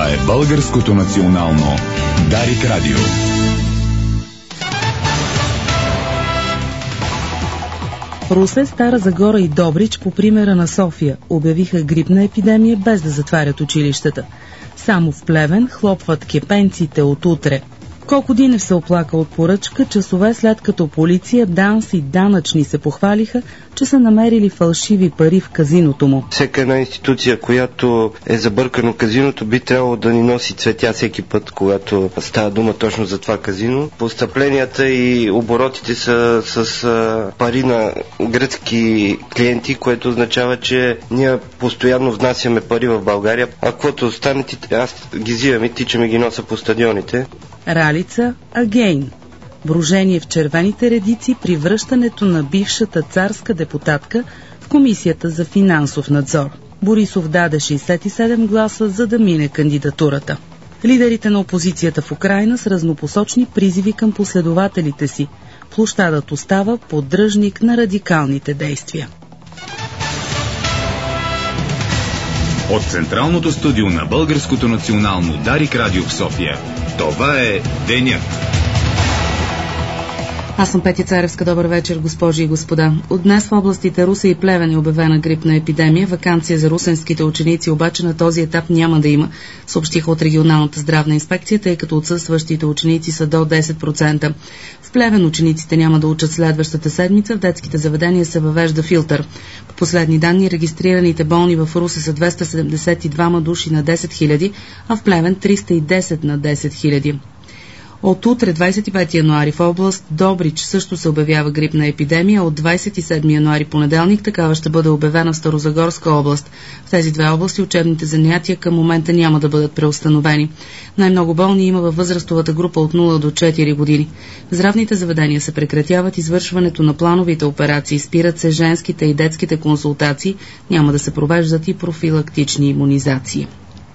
Това е Българското национално Дарик Радио. Русе, Стара Загора и Добрич, по примера на София, обявиха грипна епидемия без да затварят училищата. Само в Плевен хлопват кепенците от утре. Колко Динев се оплака от поръчка, часове след като полиция, ДАНС и данъчни се похвалиха, че са намерили фалшиви пари в казиното му. Всяка една институция, която е забъркано казиното, би трябвало да ни носи цветя всеки път, когато става дума точно за това казино. Постъпленията и оборотите са с пари на гръцки клиенти, което означава, че ние постоянно внасяме пари в България, а каквото остане, аз ги взимам и тичаме ги носа по стадионите. Ралица Агейн. Брожение в червените редици при връщането на бившата царска депутатка в Комисията за финансов надзор. Борисов даде 67 гласа, за да мине кандидатурата. Лидерите на опозицията в Украйна с разнопосочни призиви към последователите си. Площадът остава поддръжник на радикалните действия. От централното студио на Българското национално Дарик Радио в София. Това е Денят. Аз съм Петя Царевска. Добър вечер, госпожи и господа. От днес в областите Русе и Плевен е обявена грипна епидемия. Ваканция за русенските ученици обаче на този етап няма да има, съобщиха от регионалната здравна инспекция, тъй като отсъстващите ученици са до 10%. В Плевен учениците няма да учат следващата седмица. В детските заведения се въвежда филтър. По последни данни, регистрираните болни в Русе са 272 души на 10 000, а в Плевен 310 на 10 000. От утре, 25 януари, в област Добрич също се обявява грипна епидемия. От 27 януари, понеделник, такава ще бъде обявена в Старозагорска област. В тези две области учебните занятия към момента няма да бъдат преустановени. Най-много болни има във възрастовата група от 0 до 4 години. В здравните заведения се прекратяват извършването на плановите операции, спират се женските и детските консултации, няма да се провеждат и профилактични имунизации.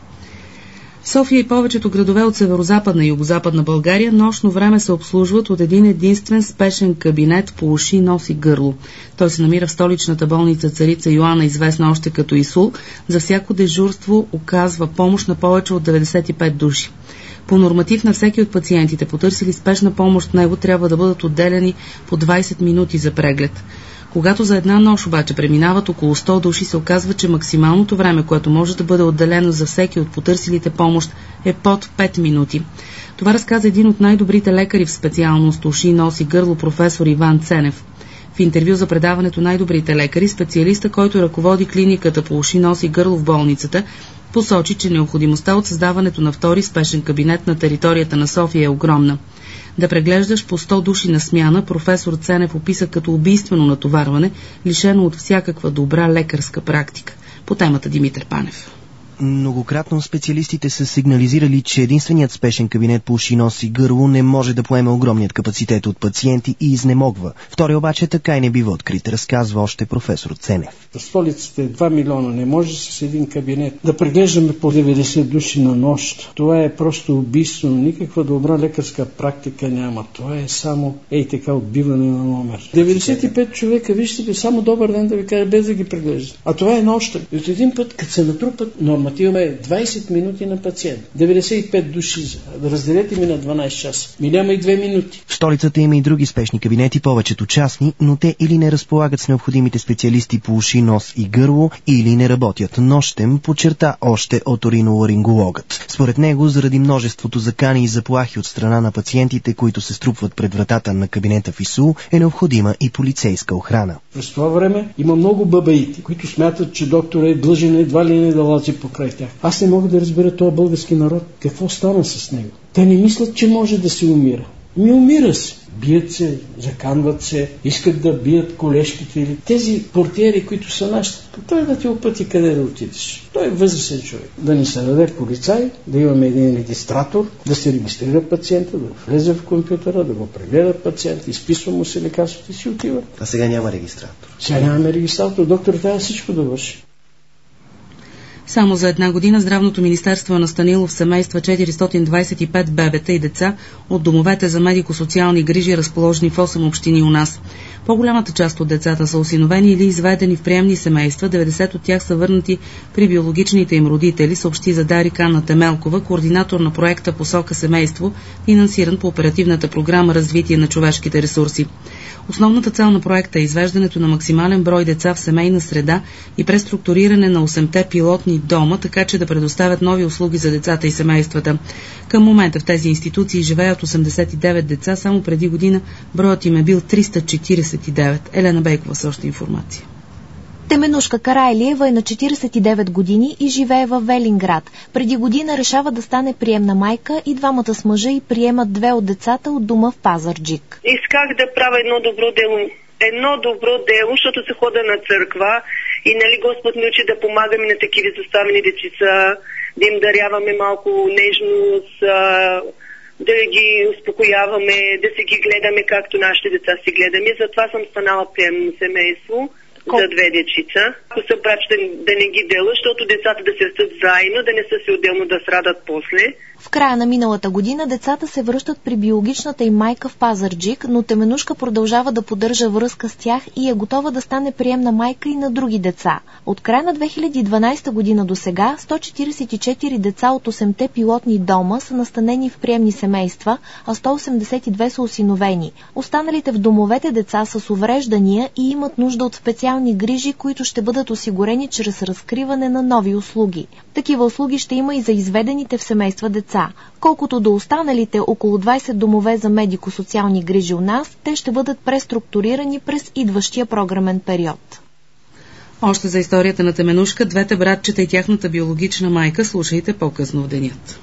В София и повечето градове от северозападна и югозападна България нощно време се обслужват от един единствен спешен кабинет по уши, нос и гърло. Той се намира в столичната болница Царица Йоана, известна още като ИСУЛ. За всяко дежурство оказва помощ на повече от 95 души. По норматив на всеки от пациентите, потърсили спешна помощ в него, трябва да бъдат отделени по 20 минути за преглед. Когато за една нощ обаче преминават около 100 души, се оказва, че максималното време, което може да бъде отделено за всеки от потърсилите помощ, е под 5 минути. Това разказа един от най-добрите лекари в специалност уши, нос и гърло, професор Иван Ценев. В интервю за предаването "Най-добрите лекари", специалиста, който ръководи клиниката по уши, нос и гърло в болницата, посочи, че необходимостта от създаването на втори спешен кабинет на територията на София е огромна. Да преглеждаш по 100 души на смяна, професор Ценев описа като убийствено натоварване, лишено от всякаква добра лекарска практика. По темата Димитър Панев. Многократно специалистите са сигнализирали, че единственият спешен кабинет по уши, нос и гърло не може да поеме огромният капацитет от пациенти и изнемогва. Втори обаче така и не бива открит, разказва още професор Ценев. В столицата е 2 милиона. Не може с един кабинет да преглеждаме по 90 души на нощ. Това е просто убийство. Никаква добра лекарска практика няма. Това е само така отбиване на номер. 95 човека, вижте, само добър ден да ви кажа, без да ги преглежда. А това е нощта. И от един път, като се натрупат, нормативаме 20 минути на пациент. 95 души. Разделете ми на 12 часа. Ми няма и 2 минути. В столицата има и други спешни кабинети, повечето частни, но те или не разполагат с необходимите специалисти по уши, нос и гърло, или не работят нощем, подчерта още оториноларингологът. Според него, заради множеството закани и заплахи от страна на пациентите, които се струпват пред вратата на кабинета в ИСУЛ, е необходима и полицейска охрана. През това време има много бабаити, които смятат, че доктор е длъжен едва ли не да лази покрай тях. Аз не мога да разбера този български народ. Какво стана с него? Те не мислят, че може да се умира. Умира се. Бият се, заканват се, искат да бият колежките или тези портиери, които са нашите. Той да ти опъти къде да отидеш. Той е възрастен човек. Да ни се даде полицай, да имаме един регистратор, да се регистрира пациента, да влезе в компютъра, да го прегледа пациента, изписва му се лекарството и си отива. А сега няма регистратор. Сега нямаме регистратор. Доктор трябва всичко да върши. Само за една година Здравното министерство е настанило в семейства 425 бебета и деца от домовете за медико-социални грижи, разположени в 8 общини у нас. По-голямата част от децата са осиновени или изведени в приемни семейства, 90 от тях са върнати при биологичните им родители, съобщи за Дарик Анна Темелкова, координатор на проекта Посока семейство, финансиран по оперативната програма Развитие на човешките ресурси. Основната цел на проекта е извеждането на максимален брой деца в семейна среда и преструктуриране на 8-те пилотни дома, така че да предоставят нови услуги за децата и семействата. Към момента в тези институции живеят 89 деца, само преди година броят им е бил 349. Елена Бейкова с още информация. Теменушка Карайлиева е на 49 години и живее във Велинград. Преди година решава да стане приемна майка и двамата с мъжа и приемат 2 от децата от дома в Пазарджик. Исках да правя едно добро дело, защото се хода на църква и Господ ми учи да помагаме на такива заставени дечица, да им даряваме малко нежност, да ги успокояваме, да се ги гледаме както нашите деца си гледаме. Затова съм станала приемно семейство за 2 дечица. Ако са брачи да не ги дела, защото децата да се растат заедно, да не са се отделно да страдат после. В края на миналата година децата се връщат при биологичната им майка в Пазарджик, но Теменушка продължава да поддържа връзка с тях и е готова да стане приемна майка и на други деца. От края на 2012 година до сега 144 деца от 8-те пилотни дома са настанени в приемни семейства, а 182 са осиновени. Останалите в домовете деца са с увреждания и имат нужда от специални грижи, които ще бъдат осигурени чрез разкриване на нови услуги. Такива услуги ще има и за изведените в семейства деца. Колкото до останалите около 20 домове за медико-социални грижи у нас, те ще бъдат преструктурирани през идващия програмен период. Още за историята на Теменушка, 2 братчета и тяхната биологична майка, слушайте по-късно в денят.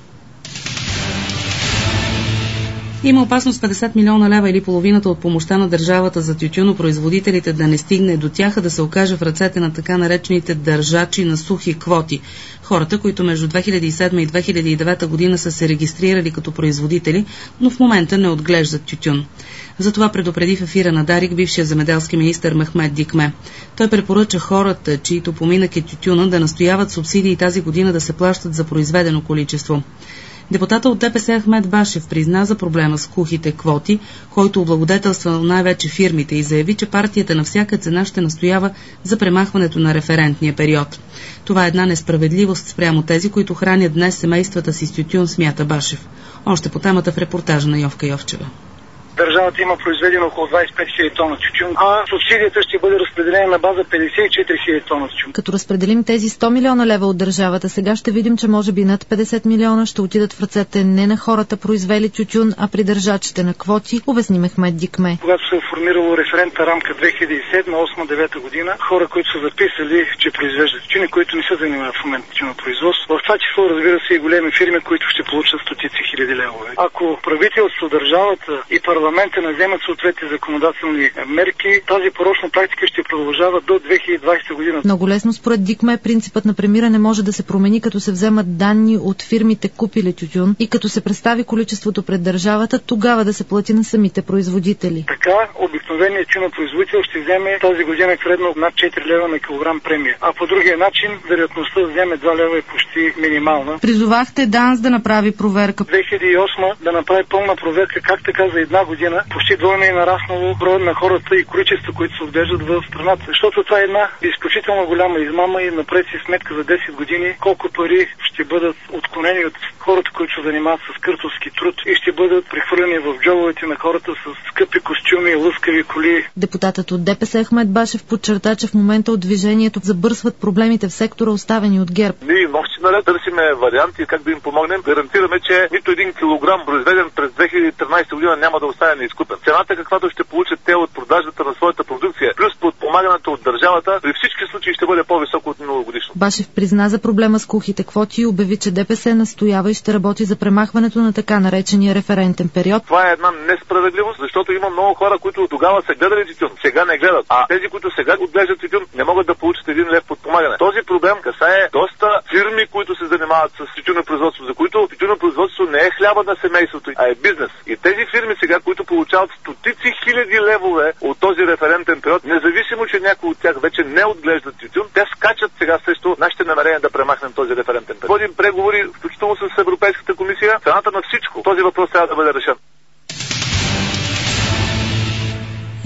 Има опасност 50 милиона лева или половината от помощта на държавата за тютюнопроизводителите да не стигне до тях, а да се окаже в ръцете на така наречените държачи на сухи квоти. Хората, които между 2007 и 2009 година са се регистрирали като производители, но в момента не отглеждат тютюн. Затова предупреди в ефира на Дарик бившия земеделски министър Мехмед Дикме. Той препоръча хората, чието поминък е тютюна, да настояват субсидии тази година да се плащат за произведено количество. Депутата от ДПС Ахмед Башев призна за проблема с кухите квоти, който облагодетелства най-вече фирмите и заяви, че партията на всяка цена ще настоява за премахването на референтния период. Това е една несправедливост спрямо тези, които хранят днес семействата си с тютюн, смята Башев. Още по темата в репортажа на Йовка Йовчева. Държавата има произведено около 25 000 тона тютюн, а субсидията ще бъде разпределена на база 54 000 тона тютюн. Като разпределим тези 100 милиона лева от държавата, сега ще видим, че може би над 50 милиона ще отидат в ръцете не на хората произвели тютюн, а при държачите на квоти, обясни Мехмед Дикме. Когато се е формирала референтна рамка 2007-2008-2009 година, хора, които са записали, че произвеждат тютюн и които не се занимават в момента тютюнопроизводство, в това число, разбира се, и големи фирми, които ще получат стотици хиляди левове. Ако правителство, държавата и парламента не вземат съответни законодателни мерки, тази порочна практика ще продължава до 2020 година. Много лесно според Дикме принципът на премиране може да се промени, като се вземат данни от фирмите купили тютюн и като се представи количеството пред държавата, тогава да се плати на самите производители. Така, обикновеният тютюнопроизводител ще вземе тази година средно над 4 лева на килограм премия. А по другия начин, вероятността да вземе 2 лева е почти минимална. Призовахте ДАНС да направи проверка. 2008 да направи пълна проверка как така за една година почти двойно е нараснало броя на хората и количество, които се отглеждат в страната. Защото това е една изключително голяма измама и напред си сметка за 10 години колко пари ще бъдат отклонени от хората, които се занимават с къртовски труд и ще бъдат прехвърлени в джобовете на хората с скъпи костюми и лъскави коли. Депутатът от ДПС Ахмед Башев подчерта, че в момента от движението забърсват проблемите в сектора, оставени от ГЕРБ. Ние нощи наред търсиме варианти как да им помогнем. Гарантираме, че нито 1 килограм произведен през 2013 година няма да остане неизкупен. Цената, каквато ще получат те от продажбата на своята продукция, плюс подпомагането от държавата, при всички случаи ще бъде по-високо от миналогодишно. Башев призна за проблема с кухите квоти и обяви, че ДПС настоява и ще работи за премахването на така наречения референтен период. Това е една несправедливост, защото има много хора, които тогава са гледали тютюн, сега не гледат. А тези, които сега отглеждат тютюн, не могат да получат 1 лев подпомагане. Този проблем касае доста фирми, които се занимават с тютюнопроизводство, за които тютюнопроизводство не е хляба на семейството, а е бизнес. И тези фирми сега, които получават стотици хиляди левове от този референтен период, независимо, че някои от тях вече не отглеждат тютюн, те скачат сега срещу нашите намерения да премахнем този референтен период. Водим преговори, включително с Европейската комисия. Цената на всичко. Този въпрос трябва да бъде решен.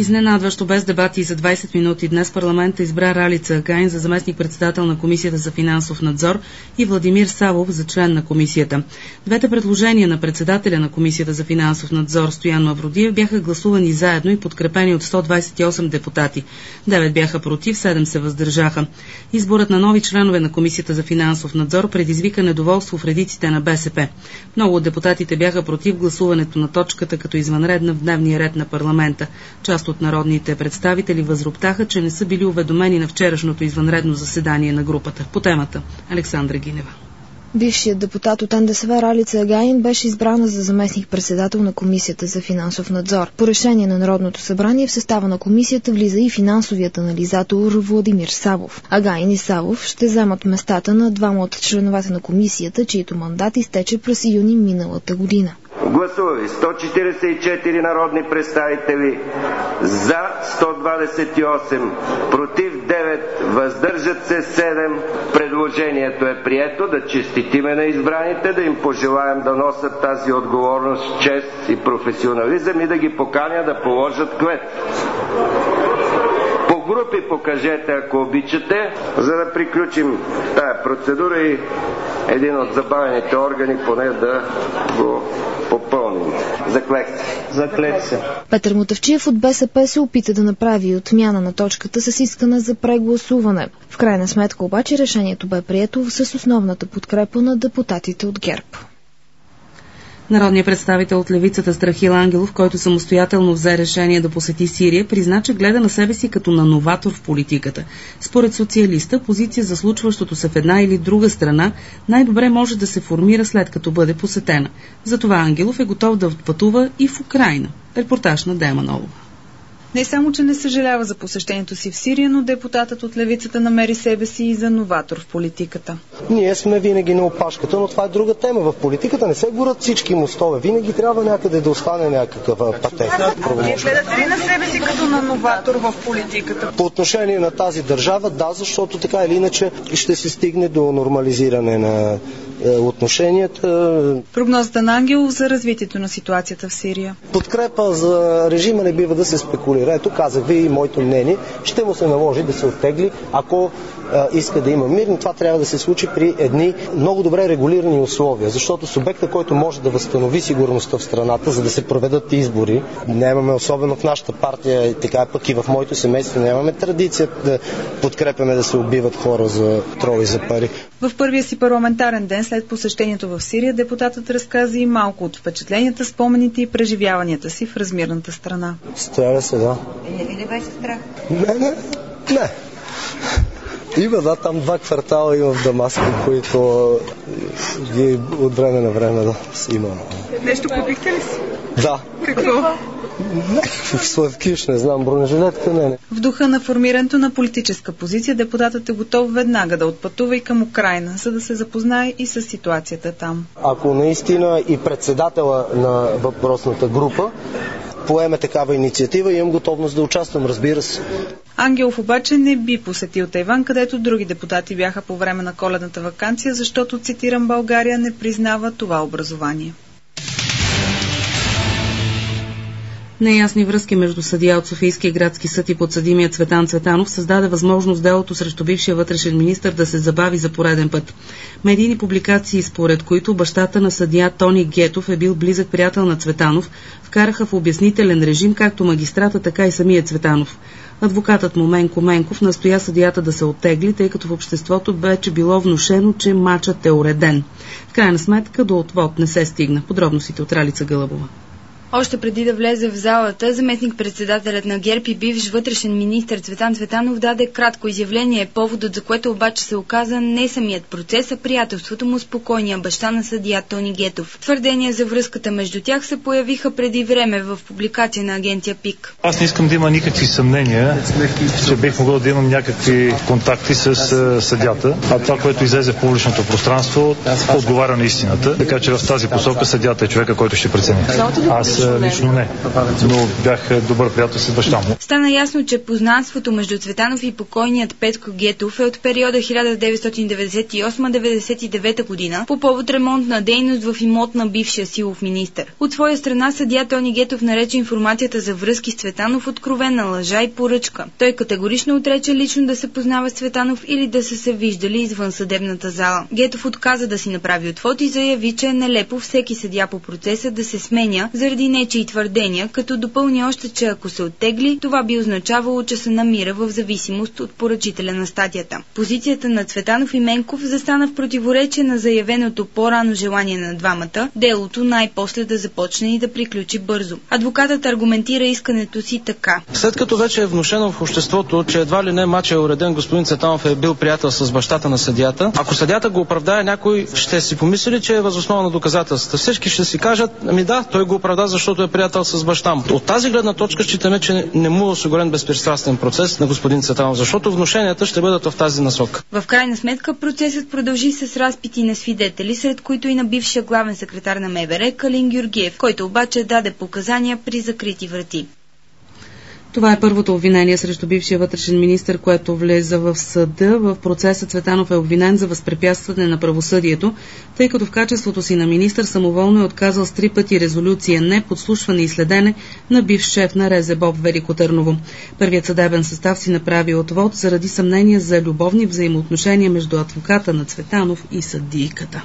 Изненадващо без дебати за 20 минути днес парламента избра Ралица Агайн за заместник-председател на Комисията за финансов надзор и Владимир Савов за член на комисията. Двете предложения на председателя на Комисията за финансов надзор Стоян Мавродиев бяха гласувани заедно и подкрепени от 128 депутати. 9 бяха против, 7 се въздържаха. Изборът на нови членове на Комисията за финансов надзор предизвика недоволство в редиците на БСП. Много от депутатите бяха против гласуването на точката като извънредна в дневния ред на парламента. Част от народните представители възроптаха, че не са били уведомени на вчерашното извънредно заседание на групата. По темата Александра Гинева. Бившият депутат от НДСВ Ралица Агайн беше избрана за заместник-председател на Комисията за финансов надзор. По решение на Народното събрание в състава на комисията влиза и финансовият анализатор Владимир Савов. Агайн и Савов ще вземат местата на двама от членовете на комисията, чието мандат изтече през юни миналата година. Гласували 144 народни представители, за 128, против 9, въздържат се 7. Предложението е прието. Да честитиме на избраните, да им пожелаем да носят тази отговорност, чест и професионализъм и да ги поканя да положат клетва. По групи покажете, ако обичате, за да приключим тая процедура и един от забавените органи поне да го попълним. Заклет се. Петър Мутавчиев от БСП се опита да направи отмяна на точката с искане за прегласуване. В крайна сметка обаче решението бе прието с основната подкрепа на депутатите от ГЕРБ. Народният представител от левицата Страхил Ангелов, който самостоятелно взе решение да посети Сирия, призна, че гледа на себе си като на новатор в политиката. Според социалиста, позиция за случващото се в една или друга страна най-добре може да се формира след като бъде посетена. Затова Ангелов е готов да пътува и в Украйна. Репортаж на Дема Нолова. Не само, че не съжалява за посещението си в Сирия, но депутатът от левицата намери себе си и за новатор в политиката. Ние сме винаги на опашката, но това е друга тема. В политиката не се горят всички мостове. Винаги трябва някъде да остане някакъв пътек. Вие гледате ли на себе си като на новатор в политиката? По отношение на тази държава, да, защото така или иначе ще се стигне до нормализиране на отношенията. Прогнозата на Ангелов за развитието на ситуацията в Сирия. Подкрепа за режима не бива да се спекулира. Ето, казах ви и моето мнение. Ще му се наложи да се оттегли, ако иска да има мир, но това трябва да се случи при едни много добре регулирани условия, защото субекта, който може да възстанови сигурността в страната, за да се проведат избори, нямаме, особено в нашата партия, така пък и в моето семейство, нямаме традиция да подкрепяме да се убиват хора за троли за пари. В първия си парламентарен ден след посещението в Сирия, депутатът разказа и малко от впечатленията, спомените и преживяванията си в размирната страна. Стояля се, да. Не ли беше страх? Не. Има, да, там 2 квартала има в Дамаск, които ги от време на време има. Нещо купихте ли си? Да. Какво? Някакъв сладкиш, не знам, бронежилетка, не. В духа на формирането на политическа позиция, депутатът е готов веднага да отпътува и към Украйна, за да се запознае и с ситуацията там. Ако наистина и председателя на въпросната група поеме такава инициатива, имам готовност да участвам, разбира се. Ангелов обаче не би посетил Тайван, където други депутати бяха по време на коледната ваканция, защото, цитирам, България не признава това образование. Неясни връзки между съдия от Софийския градски съд и подсъдимия Цветан Цветанов създаде възможност делото срещу бившия вътрешен министър да се забави за пореден път. Медийни публикации, според които бащата на съдия Тони Гетов е бил близък приятел на Цветанов, вкараха в обяснителен режим както магистрата, така и самия Цветанов. Адвокатът му Менко Менков настоя съдията да се оттегли, тъй като в обществото вече било внушено, че мачът е уреден. В крайна сметка до отвод не се стигна. Подробностите от Ралица Гълъбова. Още преди да влезе в залата, заместник-председателят на ГЕРБ и бивш вътрешен министър Цветан Цветанов даде кратко изявление, поводът за което обаче се оказа не самият процес, а приятелството му с покойния баща на съдия Тони Гетов. Твърдения за връзката между тях се появиха преди време в публикация на агенция ПИК. Аз не искам да има никакви съмнения, че бих могъл да имам някакви контакти с съдята, а това, което излезе в публичното пространство, отговаря на истината. Така че в тази посока съдята е човека, който ще прецени. Аз лично не, но бях добър приятел с баща му. Стана ясно, че познанството между Цветанов и покойният Петко Гетов е от периода 1998-99 година по повод ремонтна дейност в имот на бившия силов министър. От своя страна съдия Тони Гетов нарече информацията за връзки с Цветанов откровена лъжа и поръчка. Той категорично отрече лично да се познава с Цветанов или да са се виждали извън съдебната зала. Гетов отказа да си направи отвод и заяви, че е нелепо всеки съдия по процеса да се сменя заради нечии твърдения, като допълни още, че ако се оттегли, това би означавало, че се намира в зависимост от поръчителя на статията. Позицията на Цветанов и Менков застана в противоречие на заявеното по-рано желание на двамата, делото най-после да започне и да приключи бързо. Адвокатът аргументира искането си така. След като вече е внушено в обществото, че едва ли не мачът е уреден, господин Цветанов е бил приятел с бащата на съдията, ако съдията го оправдае, някой ще си помисли, че е въз основа на доказателствата. Всички ще си кажат, да, той го оправда, защото е приятел с баща му. От тази гледна точка считаме, че не му е осигурен безпристрастен процес на господин Цветанов, защото внушенията ще бъдат в тази насока. В крайна сметка процесът продължи с разпити на свидетели, сред които и на бившия главен секретар на МВР Калин Георгиев, който обаче даде показания при закрити врати. Това е първото обвинение срещу бившия вътрешен министър, което влезе в съда. В процеса Цветанов е обвинен за възпрепятстване на правосъдието, тъй като в качеството си на министър самоволно е отказал с 3 пъти резолюция не, подслушване и следене на бивш шеф на РЗБОП Велико Търново. Първият съдебен състав си направи отвод заради съмнения за любовни взаимоотношения между адвоката на Цветанов и съдийката.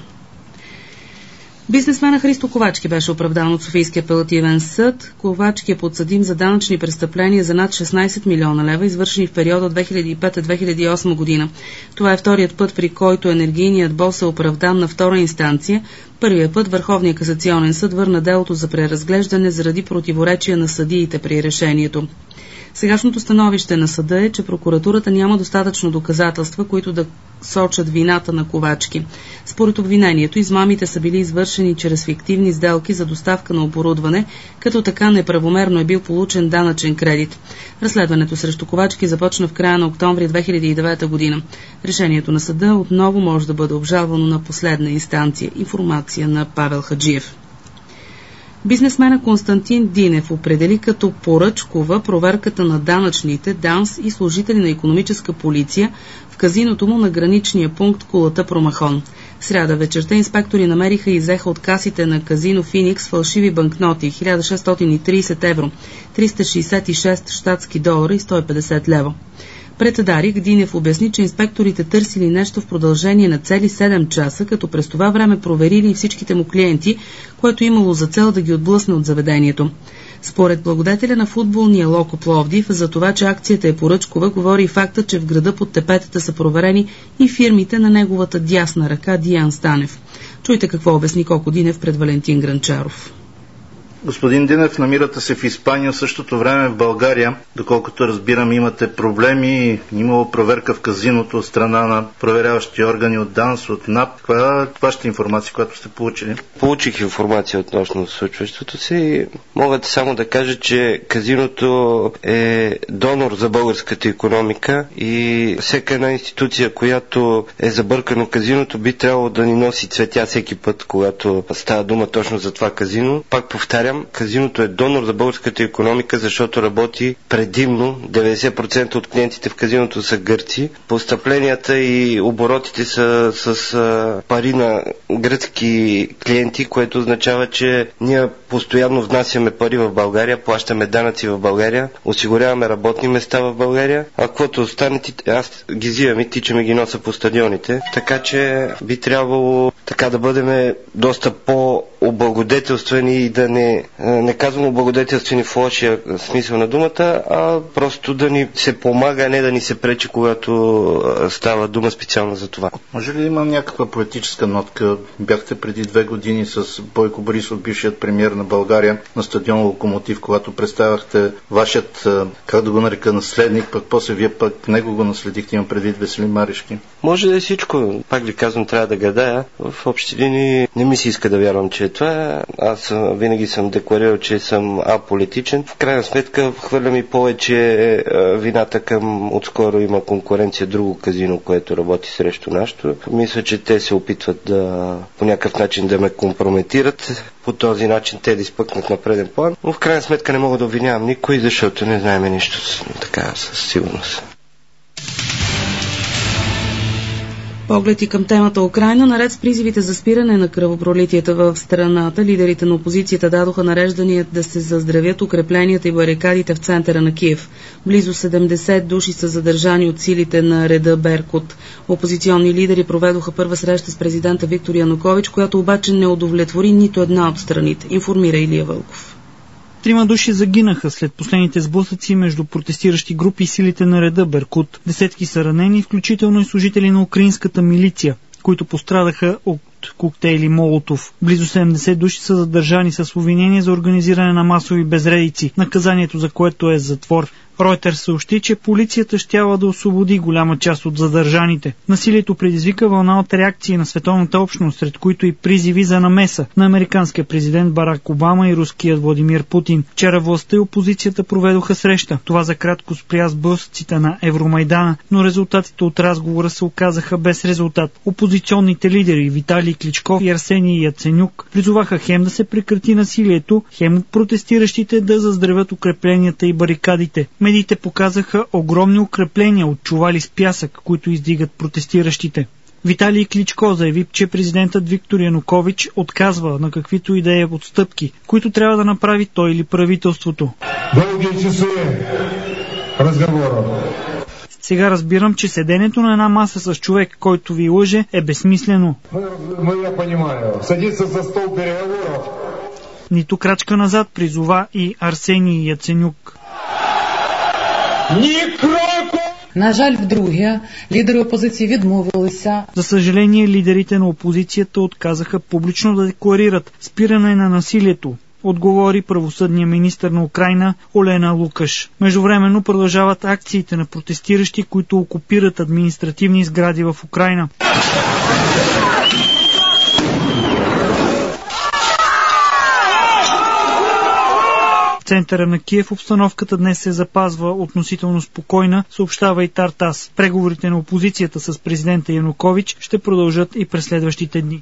Бизнесмена Христо Ковачки беше оправдан от Софийския апелативен съд. Ковачки е подсъдим за данъчни престъпления за над 16 милиона лева, извършени в периода 2005-2008 година. Това е вторият път, при който енергийният бос е оправдан на втора инстанция. Първият път Върховният касационен съд върна делото за преразглеждане заради противоречия на съдиите при решението. Сегашното становище на съда е, че прокуратурата няма достатъчно доказателства, които да сочат вината на Ковачки. Според обвинението, измамите са били извършени чрез фиктивни сделки за доставка на оборудване, като така неправомерно е бил получен данъчен кредит. Разследването срещу Ковачки започна в края на октомври 2009 година. Решението на съда отново може да бъде обжалвано на последна инстанция. Информация на Павел Хаджиев. Бизнесмена Константин Динев определи като поръчкова проверката на данъчните, ДАНС и служители на икономическа полиция в казиното му на граничния пункт Кулата Промахон. В сряда вечерта инспектори намериха и взеха от касите на казино Феникс фалшиви банкноти 1630 евро, 366 щатски долара и 150 лева. Пред Дарик Динев обясни, че инспекторите търсили нещо в продължение на цели 7 часа, като през това време проверили всичките му клиенти, което имало за цел да ги отблъсне от заведението. Според благодетеля на футболния Локо Пловдив, за това, че акцията е поръчкова, говори и факта, че в града под тепетата са проверени и фирмите на неговата дясна ръка Диан Станев. Чуйте какво обясни Коко Динев пред Валентин Гранчаров. Господин Динев, намирате се в Испания, в същото време в България. Доколкото разбирам, имате проблеми. Имало проверка в казиното от страна на проверяващи органи от ДАНС, от НАП. Каква е вашата информация, която сте получили? Получих информация относно случващото се и мога само да кажа, че казиното е донор за българската икономика и всяка една институция, която е забъркано казиното, би трябвало да ни носи цветя всеки път, когато става дума точно за това казино. Пак повтарям, казиното е донор за българската икономика, защото работи предимно. 90% от клиентите в казиното са гърци. Постъпленията и оборотите са с пари на гръцки клиенти, което означава, че ние постоянно внасяме пари в България, плащаме данъци в България, осигуряваме работни места в България, а каквото остане, аз ги взимам и тичаме ги носа по стадионите. Така че би трябвало така да бъдем доста по-облагодетелствени и да не казвам облагодетелствени в лошия смисъл на думата, а просто да ни се помага, а не да ни се пречи, когато става дума специално за това. Може ли да има някаква политическа нотка? Бяхте преди 2 години с Бойко Борисов, бившият премиер на България, на стадион Локомотив, когато представяхте вашият, как да го нарека, наследник, пък после вие пък него го наследихте, имам предвид Веселин Марешки. Може да е всичко. Пак ви казвам, трябва да гадая. В в общи линии не ми се иска да вярвам, че е това. Аз винаги съм декларирал, че съм аполитичен. В крайна сметка хвърлям и повече вината към отскоро има конкуренция друго казино, което работи срещу нашото. Мисля, че те се опитват да по някакъв начин да ме компрометират. По този начин те да изпъкнат на преден план. Но в крайна сметка не мога да обвинявам никой, защото не знаем нищо така със сигурност. Поглед и към темата Украйна, наред с призивите за спиране на кръвопролитията в страната, лидерите на опозицията дадоха нареждания да се заздравят укрепленията и барикадите в центъра на Киев. Близо 70 души са задържани от силите на реда Беркут. Опозиционни лидери проведоха първа среща с президента Виктор Янукович, която обаче не удовлетвори нито една от страните, информира Илия Вълков. 3 души загинаха след последните сблъсъци между протестиращи групи и силите на реда Беркут. Десетки са ранени, включително и служители на украинската милиция, които пострадаха от коктейли Молотов. Близо 70 души са задържани с обвинение за организиране на масови безредици, наказанието за което е затвор. Ройтерс съобщи, че полицията щяла да освободи голяма част от задържаните. Насилието предизвика вълна от реакции на световната общност, сред които и призиви за намеса на американския президент Барак Обама и руският Владимир Путин. Вчера властта и опозицията проведоха среща. Това за кратко спря сблъсъците на Евромайдана, но резултатите от разговора се оказаха без резултат. Опозиционните лидери Виталий Кличков и Арсений Яценюк призоваха хем да се прекрати насилието, хем от протестиращите да заздравят укрепленията и барикадите. Медиите показаха огромни укрепления от чували с пясък, които издигат протестиращите. Виталий Кличко заяви, че президентът Виктор Янукович отказва на каквито и да е отстъпки, които трябва да направи той или правителството. Дълги часове разговора. Сега разбирам, че седенето на една маса с човек, който ви лъже, е безсмислено. Я понимаю. Садиться за стол переговоров. Нито крачка назад призова и Арсений Яценюк. На жаль, вдруге, лідери опозиції відмовилися. За съжаление, лидерите на опозицията отказаха публично да декларират спиране на насилието, отговори правосъдния министър на Украйна Олена Лукаш. Междувременно продължават акциите на протестиращи, които окупират административни сгради в Украйна. В центъра на Киев обстановката днес се запазва относително спокойна, съобщава и Тартас. Преговорите на опозицията с президента Янукович ще продължат и през следващите дни.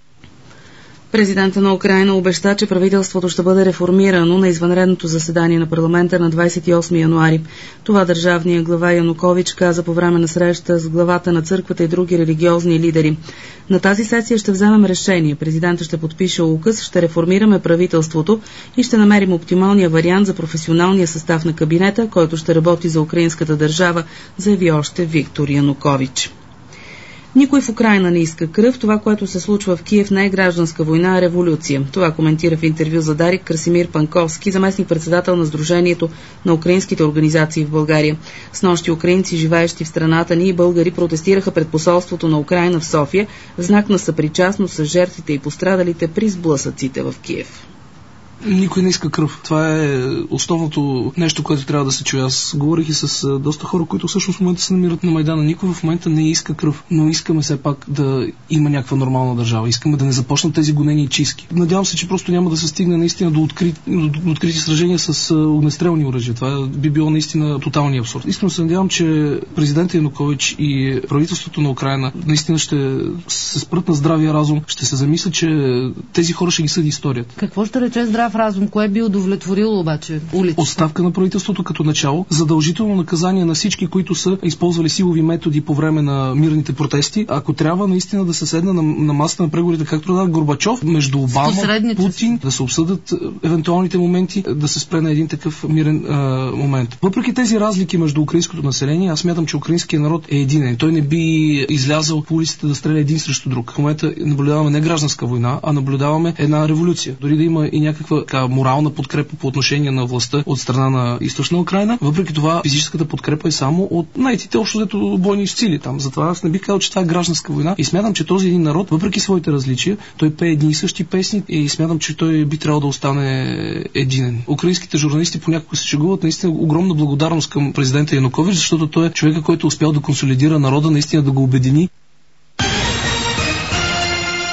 Президента на Украйна обеща, че правителството ще бъде реформирано на извънредното заседание на парламента на 28 януари. Това държавният глава Янукович каза по време на среща с главата на църквата и други религиозни лидери. На тази сесия ще вземем решение. Президентът ще подпише указ, ще реформираме правителството и ще намерим оптималния вариант за професионалния състав на кабинета, който ще работи за украинската държава, заяви още Виктор Янукович. Никой в Украйна не иска кръв. Това, което се случва в Киев, не е гражданска война, а революция. Това коментира в интервю за Дарик Красимир Панковски, заместник-председател на Сдружението на украинските организации в България. Снощи украинци, живеещи в страната ни, и българи протестираха пред посолството на Украйна в София в знак на съпричастност с жертвите и пострадалите при сблъсъците в Киев. Никой не иска кръв. Това е основното нещо, което трябва да се чуе. Аз говорих и с доста хора, които всъщност в момента се намират на Майдана. Никой в момента не иска кръв, но искаме все пак да има някаква нормална държава. Искаме да не започнат тези гонени и чистки. Надявам се, че просто няма да се стигне наистина до открити сражения с огнестрелни оръжия. Това би било наистина тоталния абсурд. Искрено се надявам, че президентът Янукович и правителството на Украйна наистина ще се спрат на здравия разум, ще се замислят, че тези хора ще ги съди историята. Какво ще рече здрав разум? Кое би удовлетворило обаче улицата? Отставка на правителството като начало, задължително наказание на всички, които са използвали силови методи по време на мирните протести. Ако трябва наистина да се седне на масата на преговорите, както да Горбачов, между Обама, Путин, да се обсъдят евентуалните моменти, да се спре на един такъв мирен момент. Въпреки тези разлики между украинското население, аз смятам, че украинският народ е единен. Той не би излязъл по улиците да стреля един срещу друг. В момента наблюдаваме не гражданска война, а наблюдаваме една революция. Дори да има и някаква морална подкрепа по отношение на властта от страна на източна Украйна. Въпреки това, физическата подкрепа е само от найтите общо взето бойни сили там. Затова аз не бих казал, че това е гражданска война и смятам, че този един народ, въпреки своите различия, той пее едни и същи песни и смятам, че той би трябвало да остане единен. Украинските журналисти понякога се шегуват. Наистина огромна благодарност към президента Янукович, защото той е човека, който успял да консолидира народа, наистина да го обедини.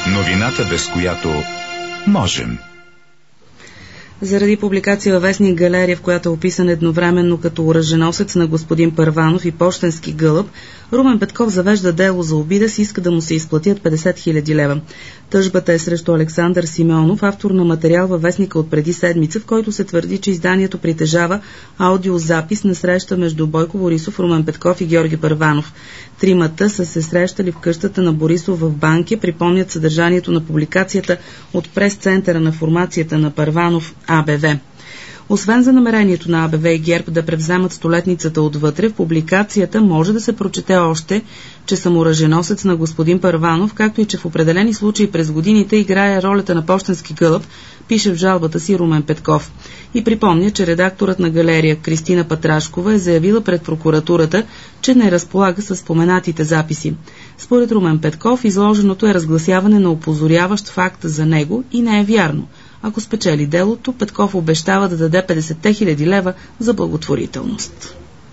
Новината, без която можем. Заради публикация във вестник Галерия, в която е описан едновременно като оръженосец на господин Първанов и пощенски гълъб, Румен Петков завежда дело за обида си, иска да му се изплатят 50 000 лева. Тъжбата е срещу Александър Симеонов, автор на материал във вестника от преди седмица, в който се твърди, че изданието притежава аудиозапис на среща между Бойко Борисов, Румен Петков и Георги Първанов. Тримата са се срещали в къщата на Борисов в Банкя, припомнят съдържанието на публикацията от прес-центъра на формацията на Първанов АБВ. Освен за намерението на АБВ и ГЕРБ да превземат столетницата отвътре, в публикацията може да се прочете още, че съм оръженосец на господин Първанов, както и че в определени случаи през годините играе ролята на пощенски гълъб, пише в жалбата си Румен Петков. И припомня, че редакторът на Галерия Кристина Патрашкова е заявила пред прокуратурата, че не разполага с споменатите записи. Според Румен Петков, изложеното е разгласяване на опозоряващ факт за него и не е вярно. Ако спечели делото, Петков обещава да даде 50 000 лева за благотворителност.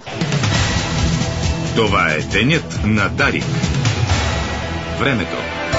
Това е денят на Дарик. Времето.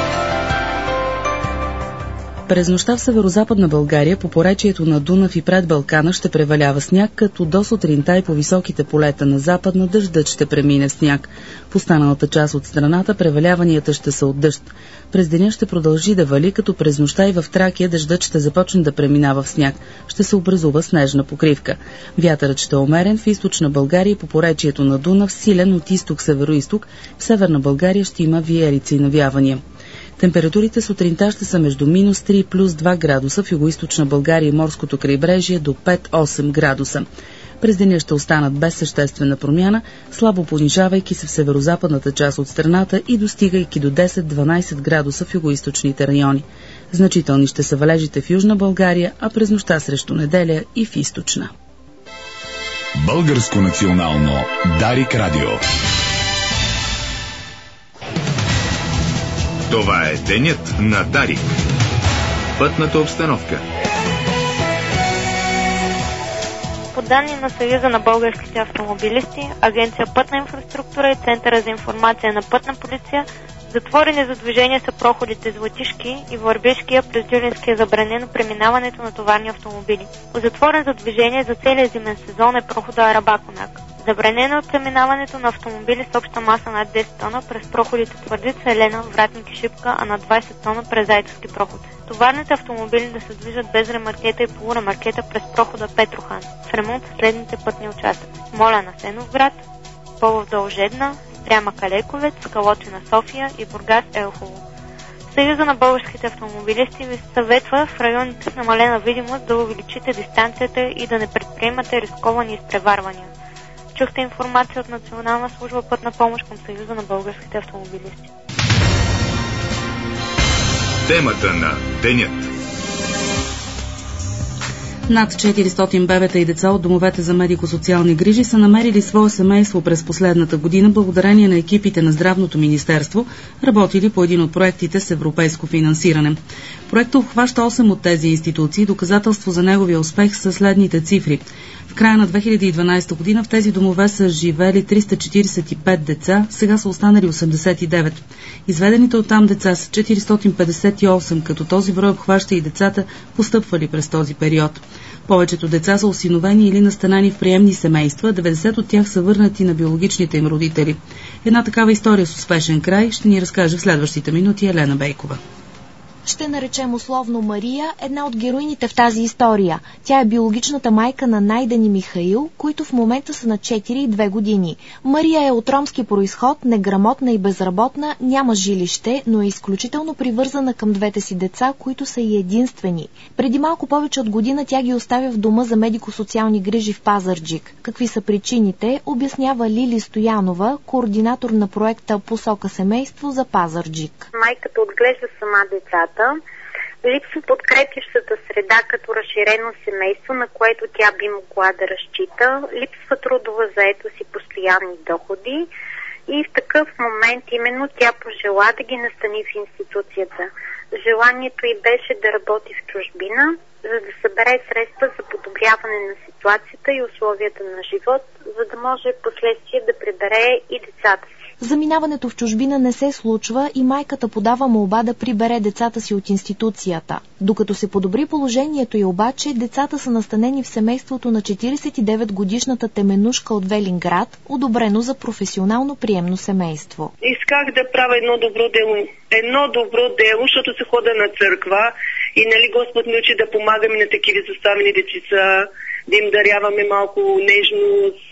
През нощта в северозападна България по поречието на Дунав и пред Балкана ще превалява сняг, като до сутринта и по високите полета на западна дъждът ще премине в сняг. В останалата част от страната преваляванията ще са от дъжд. През деня ще продължи да вали, като през нощта и в Тракия дъждът ще започне да преминава в сняг. Ще се образува снежна покривка. Вятърът ще е умерен в източна България и по поречието на Дунав, силен от изток-североизток. В северна България ще има виелици и навявания. Температурите сутринта ще са между минус 3 плюс 2 градуса, в югоизточна България и морското крайбрежие до 5-8 градуса. През деня ще останат без съществена промяна, слабо понижавайки се в северозападната част от страната и достигайки до 10-12 градуса в югоизточните райони. Значителни ще са валежите в Южна България, а през нощта срещу неделя и в източна. Българско национално Дарик Радио. Това е денят на Дарик. Пътната обстановка. По данни на Съюза на българските автомобилисти, Агенция Пътна инфраструктура и Центъра за информация на Пътна полиция, затворени за движение са проходите Златишки и Върбишкия, през Дюлинския забранено преминаването на товарни автомобили. Затворен за движение за целия зимен сезон е прохода Арабаконак. Забранено е преминаването на автомобили с обща маса над 10 тона през проходите Твърдица, Елена, Вратник и Шипка, а на 20 тона през Зайтовски проход. Товарните автомобили да се движат без ремаркета и полуремаркета през прохода Петрохан. В ремонт следните пътни участъци: Смолян Асеновград, Полов дол Жедна, Стряма Калековец, Калотина София и Бургас Елхово. Съюза на българските автомобилисти ви съветва в районите с намалена видимост да увеличите дистанцията и да не предприемате рисковани изпреварвания. Чухте информация от Национална служба Пътна помощ към Съюза на българските автомобилисти. Темата на денят. Над 400 бебета и деца от домовете за медико-социални грижи са намерили свое семейство през последната година благодарение на екипите на Здравното министерство, работили по един от проектите с европейско финансиране. Проектът обхваща 8 от тези институции. Доказателство за неговия успех са следните цифри. В края на 2012 година в тези домове са живели 345 деца, сега са останали 89. Изведените оттам деца са 458, като този брой обхваща и децата, постъпвали през този период. Повечето деца са осиновени или настанени в приемни семейства, 90 от тях са върнати на биологичните им родители. Една такава история с успешен край ще ни разкаже в следващите минути Елена Бейкова. Ще наречем условно Мария, една от героините в тази история. Тя е биологичната майка на Найден и Михаил, които в момента са на 4 и 2 години. Мария е от ромски произход, неграмотна и безработна, няма жилище, но е изключително привързана към двете си деца, които са и единствени. Преди малко повече от година тя ги оставя в дома за медико-социални грижи в Пазарджик. Какви са причините, обяснява Лили Стоянова, координатор на проекта Посока семейство за Пазарджик. Майката отглежда сама децата. Липсва подкрепящата среда като разширено семейство, на което тя би могла да разчита. Липсва трудова заетост и постоянни доходи. И в такъв момент именно тя пожела да ги настани в институцията. Желанието й беше да работи в чужбина, за да събере средства за подобряване на ситуацията и условията на живот, за да може последствие да прибере и децата си. Заминаването в чужбина не се случва и майката подава молба да прибере децата си от институцията. Докато се подобри положението й обаче, децата са настанени в семейството на 49-годишната Теменушка от Велинград, одобрено за професионално приемно семейство. Исках да правя едно добро дело, защото се хода на църква и нали Господ ни учи да помагаме на такива заставени дечица, да им даряваме малко нежност,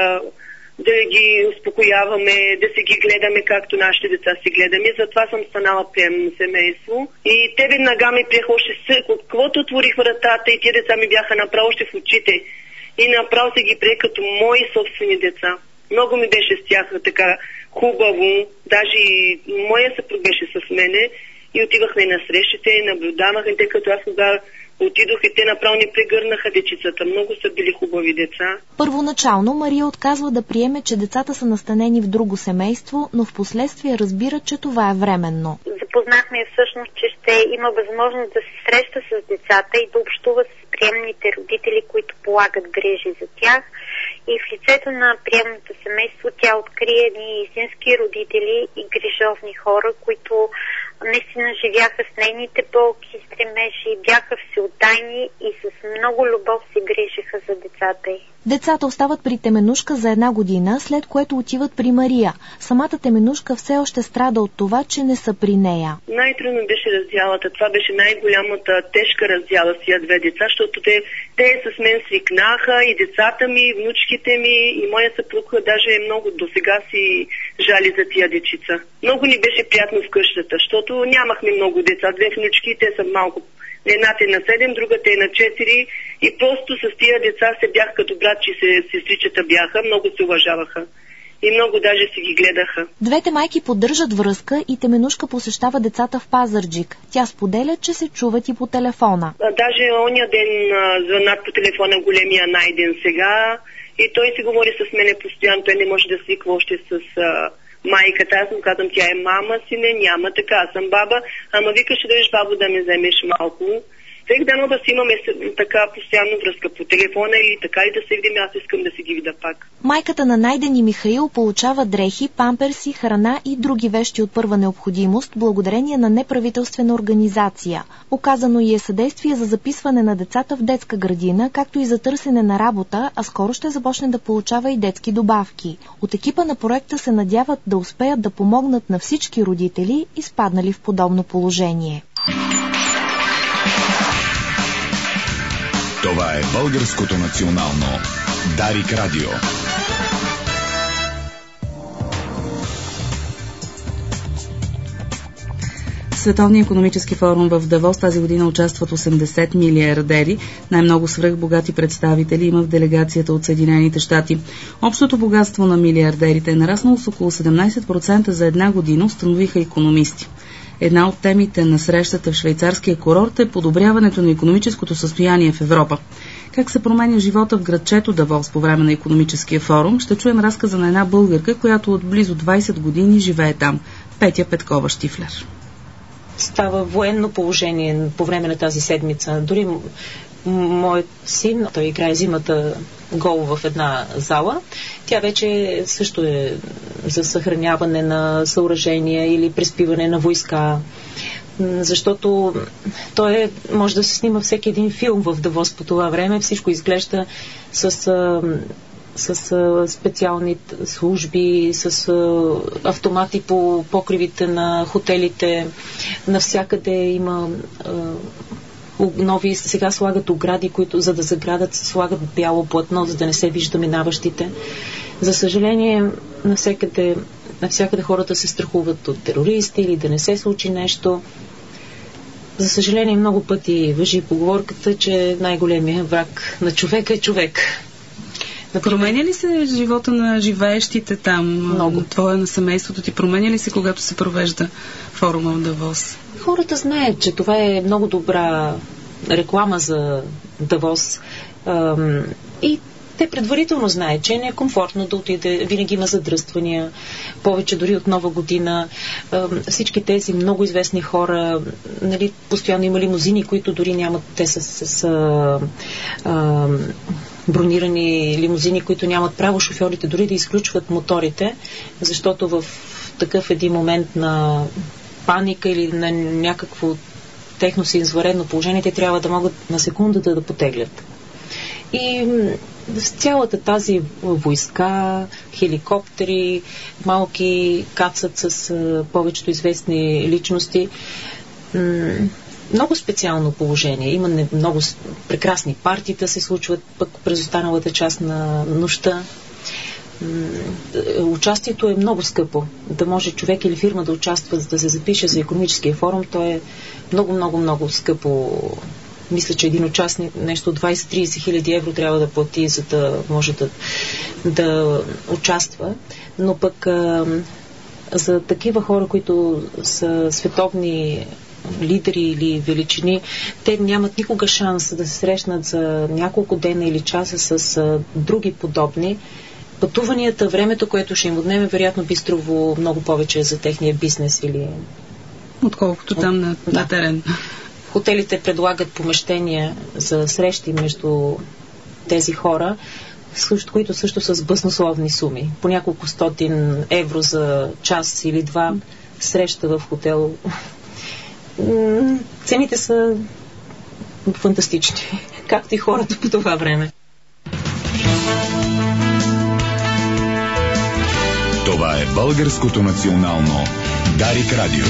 да ги успокояваме, да се ги гледаме както нашите деца си гледаме. Затова съм станала приемно семейство. И те веднага ми приеха още каквото отворих вратата и тия деца ми бяха направо още в очите. И направо се ги прие като мои собствени деца. Много ми беше с тях така хубаво. Даже и моя съпруг беше с мене. И отивахме на срещите, наблюдавахме, тъй като аз кога отидох и те направо ни прегърнаха дечицата. Много са били хубави деца. Първоначално Мария отказва да приеме, че децата са настанени в друго семейство, но в последствие разбира, че това е временно. Запознахме всъщност, че ще има възможност да се среща с децата и да общува с приемните родители, които полагат грижи за тях. И в лицето на приемното семейство тя открие едни истински родители и грижовни хора, които наистина живяха с нейните болки и стремежи, бяха всеотдайни и с много любов се грижиха за децата й. Децата остават при Теменушка за 1 година, след което отиват при Мария. Самата Теменушка все още страда от това, че не са при нея. Най-трудно беше раздялата. Това беше най-голямата тежка раздяла с тия 2 деца, защото те с мен свикнаха и децата ми, и внучките ми, и моя съпруг даже много досега си жали за тия дечица. Много ни беше приятно в къщата, защото нямахме много деца. 2 внучки, те са малко. Едната е на 7, другата е на 4 и просто с тия деца се бях като братчи, сестричета бяха, много се уважаваха и много даже си ги гледаха. Двете майки поддържат връзка и Теменушка посещава децата в Пазарджик. Тя споделя, че се чуват и по телефона. Даже ония ден звънат по телефона големия Найден сега и той си говори с мене постоянно, той не може да свиква още с майката. Аз му казвам, тя е мама, сине, няма така, аз съм баба, ама викаш да дойдеш бабо да ме вземеш малко. Всеки дано да си имаме така постоянно връзка по телефона или така и да се видим, аз искам да си ги видя пак. Майката на Найден и Михаил получава дрехи, памперси, храна и други вещи от първа необходимост благодарение на неправителствена организация. Оказано й е съдействие за записване на децата в детска градина, както и за търсене на работа, а скоро ще започне да получава и детски добавки. От екипа на проекта се надяват да успеят да помогнат на всички родители, изпаднали в подобно положение. Това е Българското национално Дарик Радио. Световния икономически форум в Давос тази година участват 80 милиардери. Най-много свръхбогати представители има в делегацията от Съединените щати. Общото богатство на милиардерите е нараснало с около 17% за 1 година, установиха икономисти. Една от темите на срещата в швейцарския курорт е подобряването на икономическото състояние в Европа. Как се променя живота в градчето Давос по време на икономическия форум, ще чуем разказа на една българка, която от близо 20 години живее там. Петя Петкова-Штифлер. Става военно положение по време на тази седмица. Дори моят син, той играе зимата гол в една зала. Тя вече също е за съхраняване на съоръжения или преспиване на войска. Защото той може да се снима всеки един филм в Давос по това време. Всичко изглежда с специални служби, с автомати по покривите на хотелите. Навсякъде има нови, сега слагат огради, които за да заградат, слагат бяло платно, за да не се вижда минаващите. За съжаление, навсякъде хората се страхуват от терористи или да не се случи нещо. За съжаление, много пъти важи поговорката, че най-големият враг на човека е човек. Променя ли се живота на живеещите там? Много. Твоя на семейството ти променя ли се, когато се провежда форума в Давос? Хората знаят, че това е много добра реклама за Давос. И те предварително знаят, че не е комфортно да отиде, винаги има задръствания, повече дори от Нова година. Всички тези много известни хора, постоянно има лимузини, които дори нямат, те са бронирани лимузини, които нямат право шофьорите дори да изключват моторите, защото в такъв един момент на паника или на някакво техно си извънредно положение, те трябва да могат на секундата да потеглят. И с цялата тази войска, хеликоптери, малки кацат с повечето известни личности. Много специално положение. Има много прекрасни партита се случват пък през останалата част на нощта. Участието е много скъпо. Да може човек или фирма да участва, да се запише за икономическия форум, то е много скъпо. Мисля, че един участник нещо 20-30 хиляди евро трябва да плати, за да може да участва. Но пък за такива хора, които са световни лидери или величини, те нямат никога шанс да се срещнат за няколко дена или часа с други подобни. Пътуванията, времето, което ще им отнеме, вероятно би струвало много повече за техния бизнес или... Отколкото там на терен. Хотелите предлагат помещения за срещи между тези хора, които също са с баснословни суми. По няколко стотин евро за час или два среща в хотел. Цените са фантастични, както и хората по това време. Това е Българското национално Дарик Радио.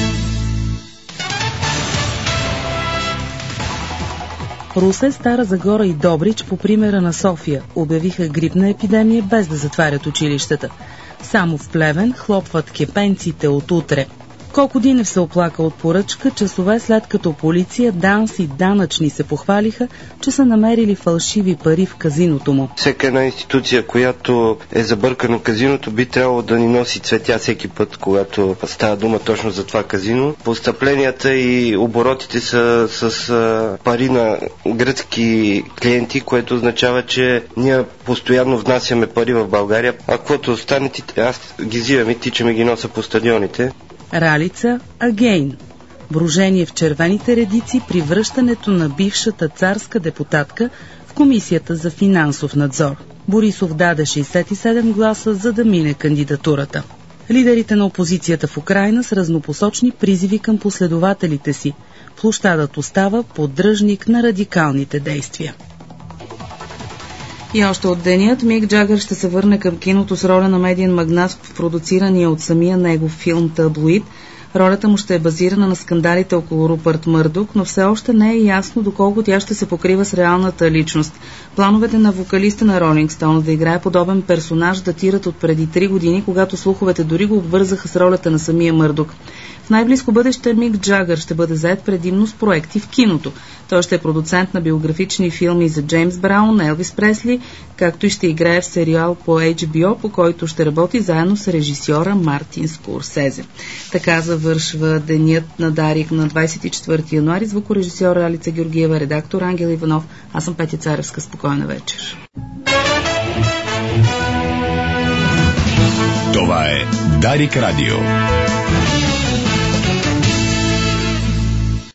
Русе, Стара Загора и Добрич, по примера на София, обявиха грипна епидемия без да затварят училищата. Само в Плевен хлопват кепенците от утре. Колко Динев се оплака от поръчка, часове след като полиция, ДАНС и данъчни се похвалиха, че са намерили фалшиви пари в казиното му. Всяка една институция, която е забъркано казиното, би трябвало да ни носи цветя всеки път, когато става дума точно за това казино. Постъпленията и оборотите са с пари на гръцки клиенти, което означава, че ние постоянно внасяме пари в България, а каквото остане, аз ги взимам и тичаме ги носа по стадионите. Ралица Агейн. Брожение в червените редици при връщането на бившата царска депутатка в Комисията за финансов надзор. Борисов даде 67 гласа, за да мине кандидатурата. Лидерите на опозицията в Украйна с разнопосочни призиви към последователите си. Площадът остава поддръжник на радикалните действия. И още от денят Мик Джагър ще се върне към киното с роля на медиен магнат в продуцирания от самия него филм «Таблоид». Ролята му ще е базирана на скандалите около Рупърт Мърдок, но все още не е ясно доколко тя ще се покрива с реалната личност. Плановете на вокалиста на Ролинг Стоунс да играе подобен персонаж датират от преди 3 години, когато слуховете дори го обвързаха с ролята на самия Мърдок. В най-близко бъдеще Мик Джагър ще бъде зает предимно с проекти в киното. Той ще е продуцент на биографични филми за Джеймс Браун, Елвис Пресли, както и ще играе в сериал по HBO, по който ще работи заедно с режисьора Мартин Скорсезе. Така завършва денят на Дарик на 24 януари. Звукорежисьора Алица Георгиева, редактор Ангел Иванов. Аз съм Петя Царевска. Спокойна вечер. Това е Дарик Радио.